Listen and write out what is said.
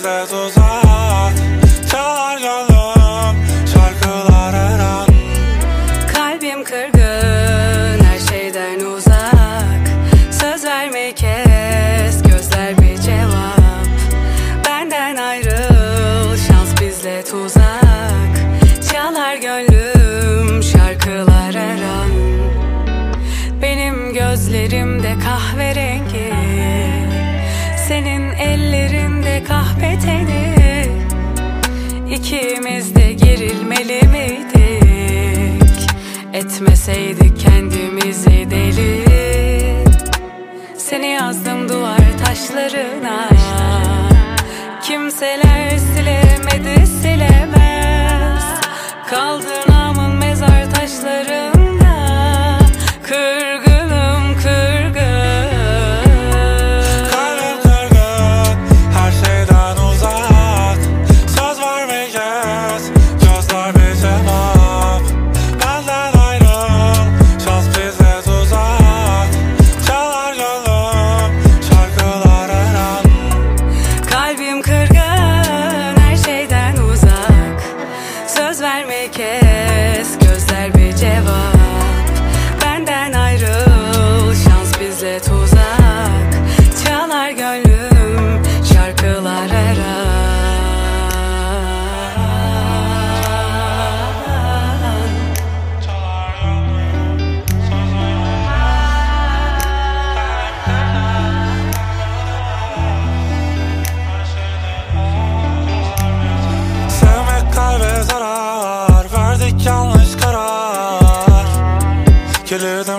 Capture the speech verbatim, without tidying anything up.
bizde tuzak. Çalar gönlüm şarkılar her an. Kalbim kırgın, her şeyden uzak. Söz vermeyi kes, gözler bir cevap. Benden ayrıl, şans bizle tuzak. Çalar gönlüm şarkılar her an. Benim gözlerimde kahverengi, senin ellerinde kahpe teni. İkimiz de gerilmeli miydik? Etmeseydik kendimizi deli. Seni yazdım duvar taşlarına, kimseler silemedi silemez. Kaldı namın mezar taşlarında. Kırgınım kırgın. Kalbim kırgın, her şeyden uzak. Söz vermeyeceğiz, gözler bir cevap. Benden ayrıl, şans bizde tuzak. Çalar gönlüm şarkılar her an. Kalbim kırgın, her şeyden uzak. Söz vermeyi kes, gözler bir cevap. Benden ayrıl, şans bize tuzak. Çalar gönlüm şarkılar her an. Sevmek kalbe zarar, verdik yanlış karar. Kilidi